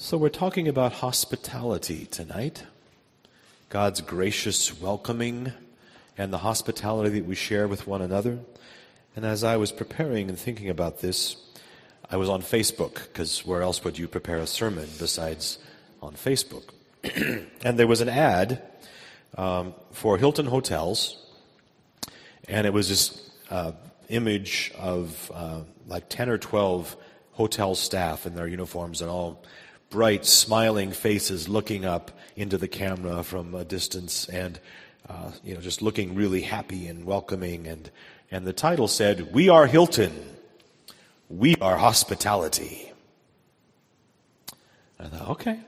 So we're talking about hospitality tonight, God's gracious welcoming and the hospitality that we share with one another. And as I was preparing and thinking about this, I was on Facebook, because where else would you prepare a sermon besides on Facebook? And there was an ad for Hilton Hotels, and it was this image of like 10 or 12 hotel staff in their uniforms and all bright, smiling faces looking up into the camera from a distance and, just looking really happy and welcoming. And the title said, "We are Hilton. We are hospitality." And I thought, okay.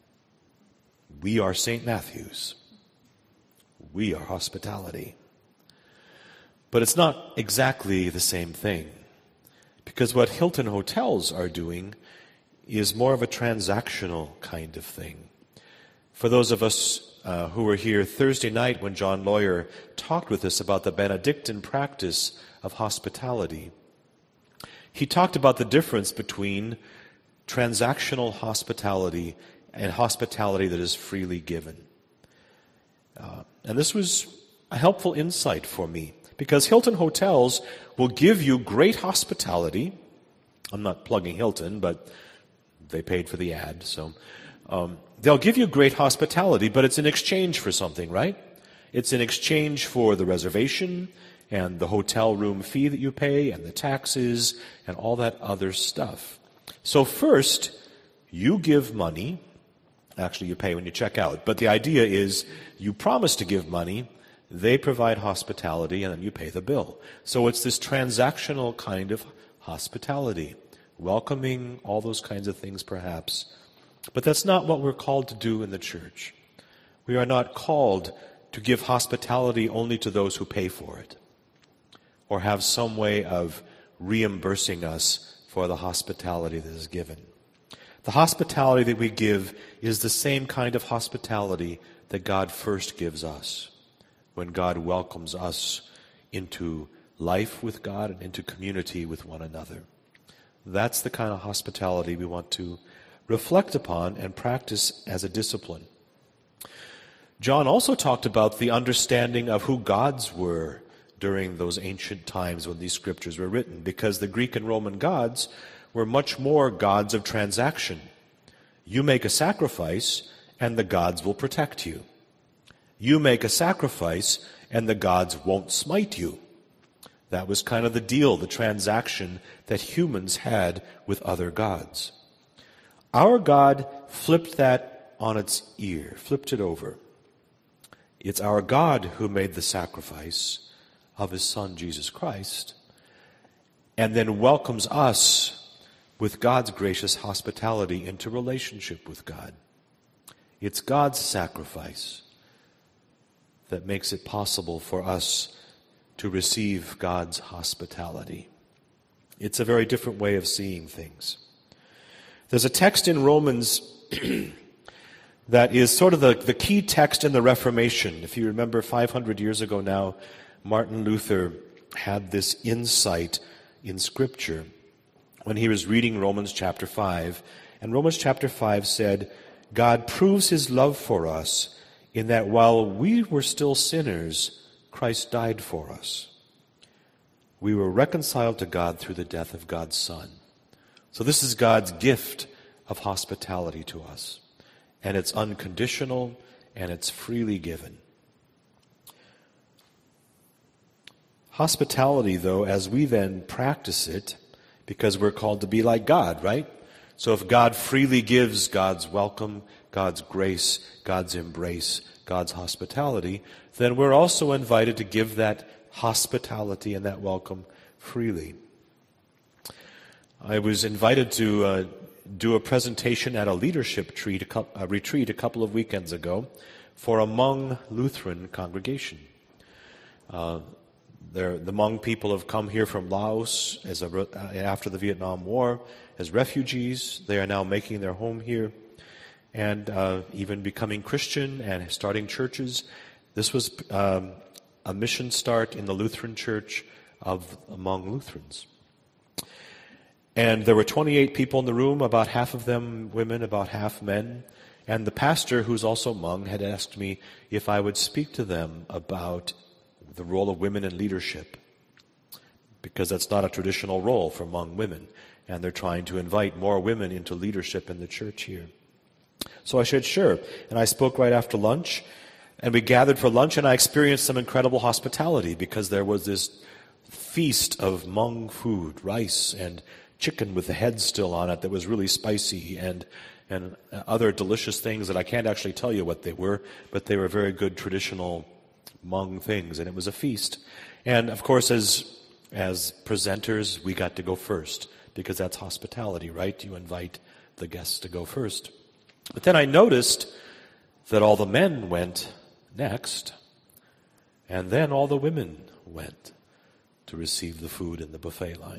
We are St. Matthew's. We are hospitality. But it's not exactly the same thing. Because what Hilton Hotels are doing is more of a transactional kind of thing. For those of us who were here Thursday night when John Lawyer talked with us about the Benedictine practice of hospitality, he talked about the difference between transactional hospitality and hospitality that is freely given. And this was a helpful insight for me, because Hilton Hotels will give you great hospitality. I'm not plugging Hilton, but they paid for the ad, so they'll give you great hospitality, but it's in exchange for something, right? It's in exchange for the reservation and the hotel room fee that you pay and the taxes and all that other stuff. So first, you give money. Actually, you pay when you check out. But the idea is you promise to give money, they provide hospitality, and then you pay the bill. So it's this transactional kind of hospitality. Welcoming, all those kinds of things perhaps. But that's not what we're called to do in the church. We are not called to give hospitality only to those who pay for it, or have some way of reimbursing us for the hospitality that is given. The hospitality that we give is the same kind of hospitality that God first gives us, when God welcomes us into life with God and into community with one another. That's the kind of hospitality we want to reflect upon and practice as a discipline. John also talked about the understanding of who gods were during those ancient times when these scriptures were written, because the Greek and Roman gods were much more gods of transaction. You make a sacrifice, and the gods will protect you. You make a sacrifice, and the gods won't smite you. That was kind of the deal, the transaction that humans had with other gods. Our God flipped that on its ear, flipped it over. It's our God who made the sacrifice of His Son, Jesus Christ, and then welcomes us with God's gracious hospitality into relationship with God. It's God's sacrifice that makes it possible for us to receive God's hospitality. It's a very different way of seeing things. There's a text in Romans that is sort of the key text in the Reformation. If you remember, 500 years ago now, Martin Luther had this insight in Scripture when he was reading Romans chapter 5. And Romans chapter 5 said, God proves His love for us in that while we were still sinners, Christ died for us. We were reconciled to God through the death of God's Son. So this is God's gift of hospitality to us. And it's unconditional and it's freely given. Hospitality, though, as we then practice it, because we're called to be like God, right? So if God freely gives God's welcome, God's grace, God's embrace, God's hospitality, then we're also invited to give that hospitality and that welcome freely. I was invited to do a presentation at a leadership retreat a couple of weekends ago for a Hmong Lutheran congregation. The Hmong people have come here from Laos after the Vietnam War as refugees. They are now making their home here and even becoming Christian and starting churches. This was a mission start in the Lutheran Church of Hmong Lutherans. And there were 28 people in the room, about half of them women, about half men. And the pastor, who's also Hmong, had asked me if I would speak to them about the role of women in leadership, because that's not a traditional role for Hmong women. And they're trying to invite more women into leadership in the church here. So I said, sure. And I spoke right after lunch. And we gathered for lunch, and I experienced some incredible hospitality because there was this feast of Hmong food, rice and chicken with the head still on it that was really spicy, and other delicious things that I can't actually tell you what they were, but they were very good traditional Hmong things, and it was a feast. And of course, as presenters, we got to go first, because that's hospitality, right? You invite the guests to go first. But then I noticed that all the men went next, and then all the women went to receive the food in the buffet line.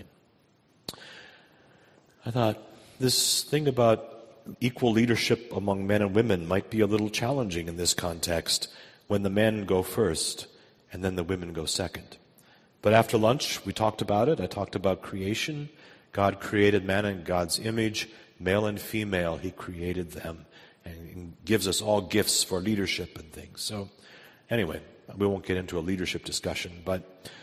I thought, this thing about equal leadership among men and women might be a little challenging in this context, when the men go first and then the women go second. But after lunch, we talked about it. I talked about creation. God created man in God's image, male and female. He created them and gives us all gifts for leadership and things. So anyway, we won't get into a leadership discussion, but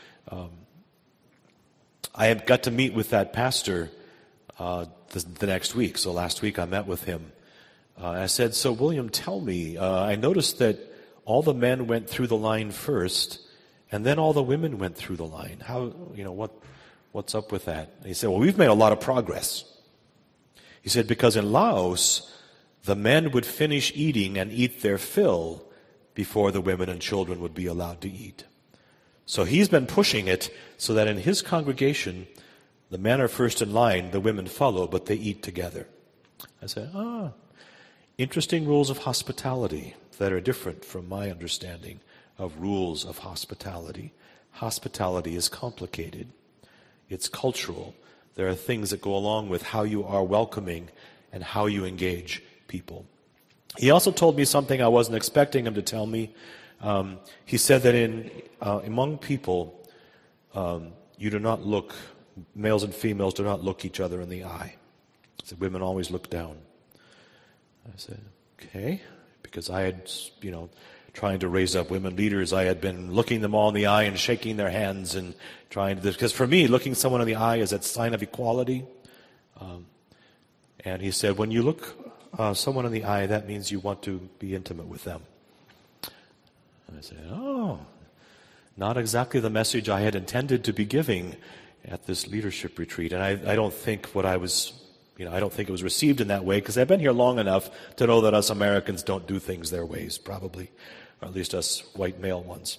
I had got to meet with that pastor the next week. So last week I met with him. I said, so William, tell me, I noticed that all the men went through the line first, and then all the women went through the line. How, what's up with that? And he said, well, we've made a lot of progress. He said, because in Laos, the men would finish eating and eat their fill before the women and children would be allowed to eat. So he's been pushing it so that in his congregation, the men are first in line, the women follow, but they eat together. I said, interesting rules of hospitality that are different from my understanding of rules of hospitality. Hospitality is complicated. It's cultural. There are things that go along with how you are welcoming and how you engage people. He also told me something I wasn't expecting him to tell me. He said that among people, you do not look, males and females do not look each other in the eye. He said women always look down. I said, okay, because I had, trying to raise up women leaders, I had been looking them all in the eye and shaking their hands and trying to, because for me, looking someone in the eye is a sign of equality. And he said, when you look someone in the eye, that means you want to be intimate with them. And I said, not exactly the message I had intended to be giving at this leadership retreat. And I don't think I don't think it was received in that way, because I've been here long enough to know that us Americans don't do things their ways, probably, or at least us white male ones.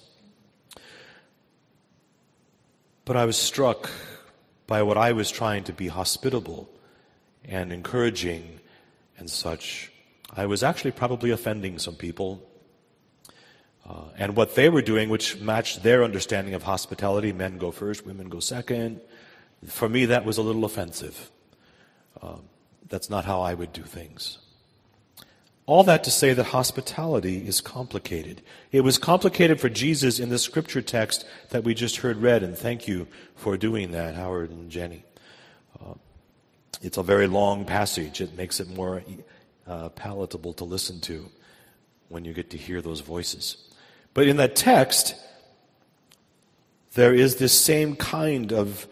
But I was struck by what I was trying to be hospitable and encouraging and such. I was actually probably offending some people. And what they were doing, which matched their understanding of hospitality, men go first, women go second, for me that was a little offensive. That's not how I would do things. All that to say that hospitality is complicated. It was complicated for Jesus in the scripture text that we just heard read, and thank you for doing that, Howard and Jenny. It's a very long passage. It makes it more palatable to listen to when you get to hear those voices. But in that text, there is this same kind of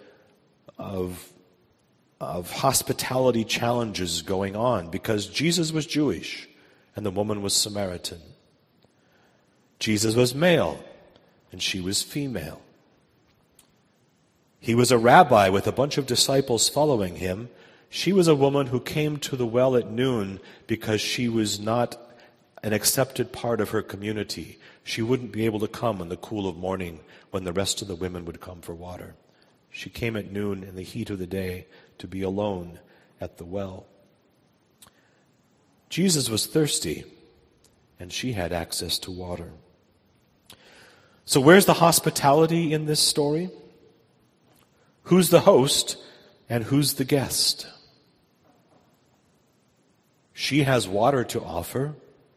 hospitality challenges going on, because Jesus was Jewish and the woman was Samaritan. Jesus was male and she was female. He was a rabbi with a bunch of disciples following him. She was a woman who came to the well at noon because she was not an accepted part of her community. She wouldn't be able to come in the cool of morning when the rest of the women would come for water. She came at noon in the heat of the day to be alone at the well. Jesus was thirsty, and she had access to water. So where's the hospitality in this story? Who's the host and who's the guest? She has water to offer.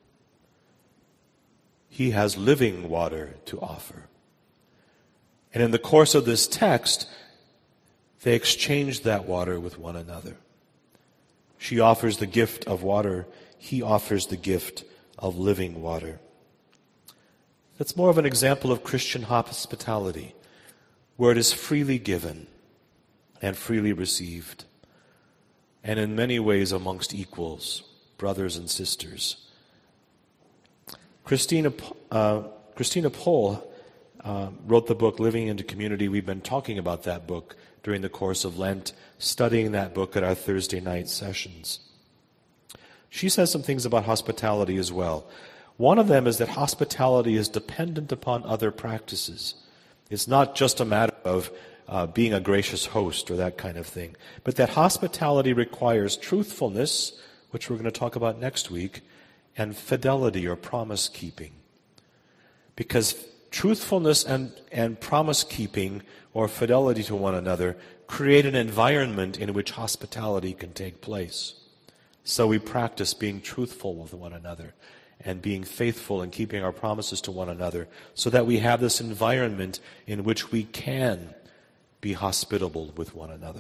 He has living water to offer. And in the course of this text, They exchange that water with one another. She offers the gift of water. He offers the gift of living water. That's more of an example of Christian hospitality, where it is freely given and freely received, and in many ways amongst equals, brothers and sisters. Christina Pohl wrote the book Living into Community. We've been talking about that book during the course of Lent, studying that book at our Thursday night sessions. She says some things about hospitality as well. One of them is that hospitality is dependent upon other practices. It's not just a matter of being a gracious host or that kind of thing, but that hospitality requires truthfulness, which we're going to talk about next week, and fidelity or promise-keeping. Because truthfulness and promise-keeping or fidelity to one another create an environment in which hospitality can take place. So we practice being truthful with one another and being faithful and keeping our promises to one another so that we have this environment in which we can be hospitable with one another.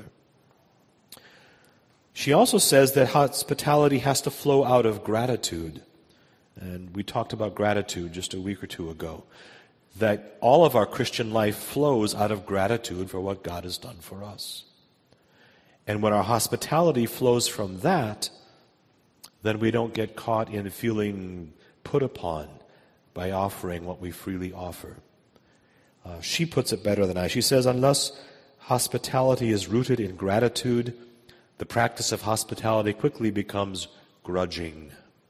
She also says that hospitality has to flow out of gratitude. And we talked about gratitude just a week or two ago. That all of our Christian life flows out of gratitude for what God has done for us. And when our hospitality flows from that, then we don't get caught in feeling put upon by offering what we freely offer. She puts it better than I. She says, unless hospitality is rooted in gratitude, the practice of hospitality quickly becomes grudging.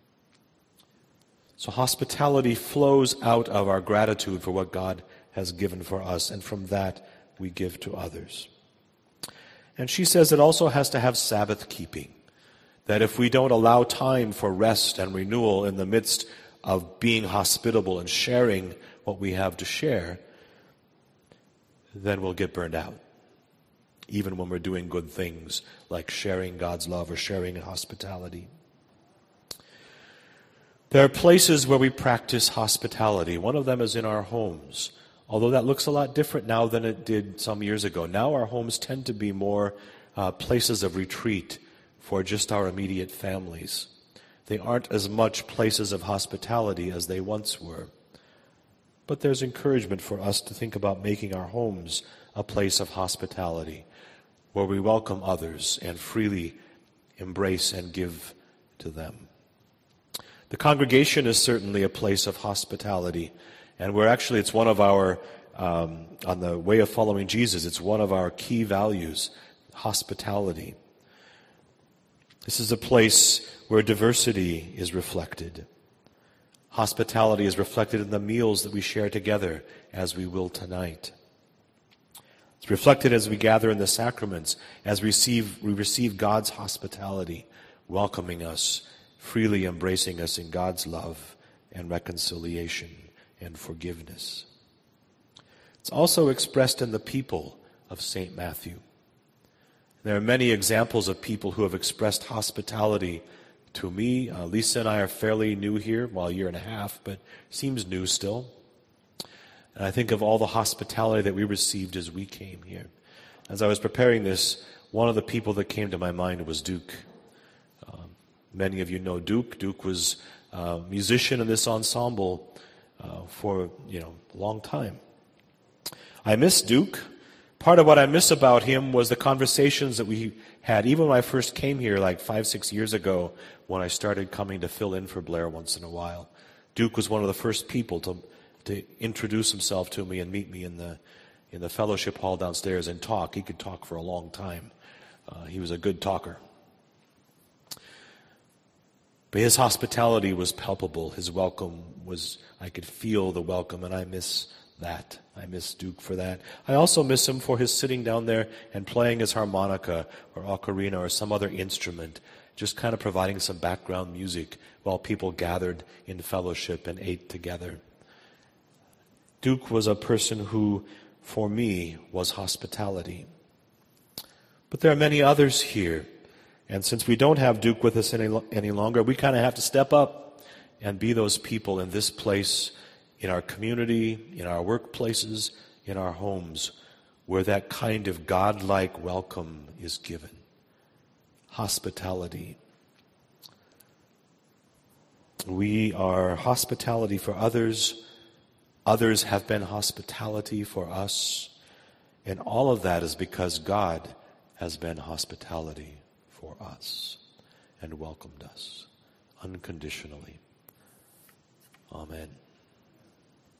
So hospitality flows out of our gratitude for what God has given for us, and from that we give to others. And she says it also has to have Sabbath keeping. That if we don't allow time for rest and renewal in the midst of being hospitable and sharing what we have to share, then we'll get burned out. Even when we're doing good things like sharing God's love or sharing hospitality. There are places where we practice hospitality. One of them is in our homes, although that looks a lot different now than it did some years ago. Now our homes tend to be more places of retreat for just our immediate families. They aren't as much places of hospitality as they once were. But there's encouragement for us to think about making our homes a place of hospitality, where we welcome others and freely embrace and give to them. The congregation is certainly a place of hospitality, and it's one of our, on the way of following Jesus, it's one of our key values, hospitality. This is a place where diversity is reflected. Hospitality is reflected in the meals that we share together, as we will tonight. It's reflected as we gather in the sacraments, as we receive God's hospitality, welcoming us, freely embracing us in God's love and reconciliation and forgiveness. It's also expressed in the people of St. Matthew. There are many examples of people who have expressed hospitality to me. Lisa and I are fairly new here, well, a year and a half, but seems new still. And I think of all the hospitality that we received as we came here. As I was preparing this, one of the people that came to my mind was Duke. Many of you know Duke. Duke was a musician in this ensemble for a long time. I miss Duke. Part of what I miss about him was the conversations that we had, even when I first came here like 5-6 years ago, when I started coming to fill in for Blair once in a while. Duke was one of the first people to introduce himself to me and meet me in the fellowship hall downstairs and talk. He could talk for a long time. He was a good talker. But his hospitality was palpable. His welcome I could feel the welcome, and I miss that. I miss Duke for that. I also miss him for his sitting down there and playing his harmonica or ocarina or some other instrument, just kind of providing some background music while people gathered in fellowship and ate together. Duke was a person who, for me, was hospitality. But there are many others here. And since we don't have Duke with us any longer, we kind of have to step up and be those people in this place, in our community, in our workplaces, in our homes, where that kind of godlike welcome is given. Hospitality. We are hospitality for others. Others have been hospitality for us. And all of that is because God has been hospitality for us and welcomed us unconditionally. Amen.